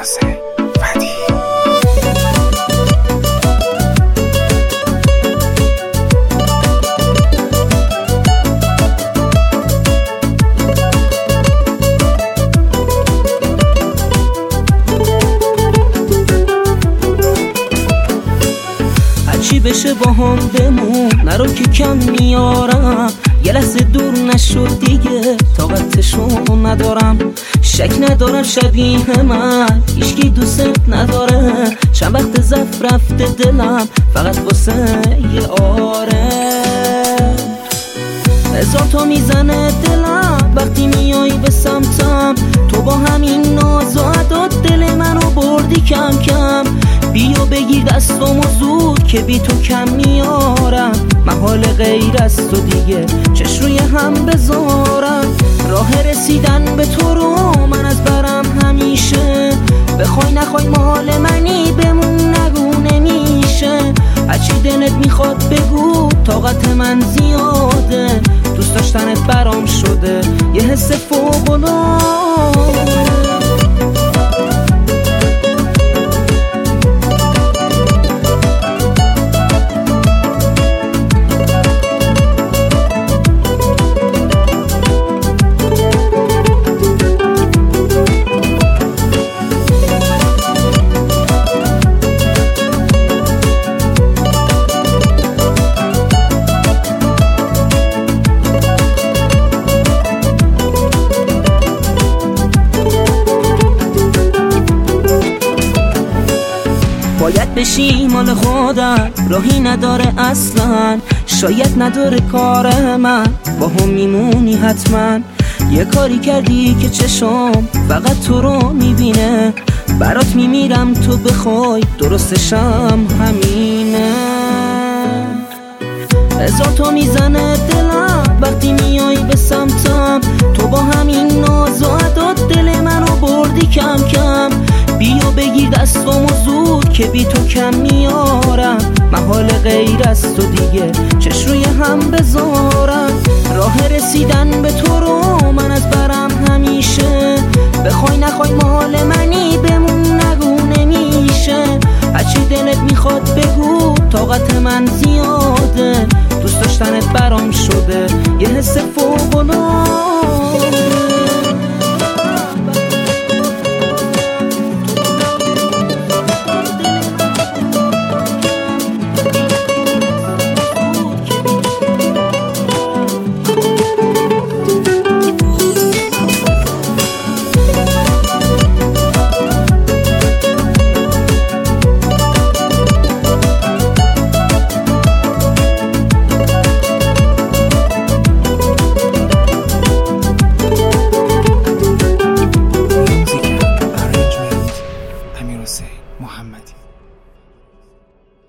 فراز فدی. چی بشه با هم بمون، نرو که کم میارم. یه لحظه دور نشد دیگه، طاقتشو ندارم. شک ندارم شبیه من هیچکی دوست نداره. چند وقت زف رفته دلم فقط واسه یه آره. هزار تا میزنه دلم وقتی میای به سمتم. تو با همین ناز و عداد دل منو بردی کم کم. بیا بگیر دستامو زود که بی تو کم میارم. محال غیر از تو دیگه چش روی هم بذارم. راه رسیدن به تو رو من از برم همیشه. بخوای نخوای مال منی بمون نگو نمیشه. هرچی دلت میخواد بگو طاقت من زیاده. دوست داشتنت برام شده یه حس فوق‌العاده. باید بشی مال خودم، راهی نداره اصلا. شاید نداره کار من، با هم میمونی حتما. یه کاری کردی که چشم فقط تو رو میبینه. برات میمیرم تو بخوای درستشم همینه. هزار تا میزنه دلم وقتی میای به سمتم. تو با همین ناز و عداد دل منو بردی کم کم. بیا بگیر دستامو زود که بی تو کم میارم. محال غیر از تو دیگه چش روی هم بذارم. راه رسیدن به تو رو من از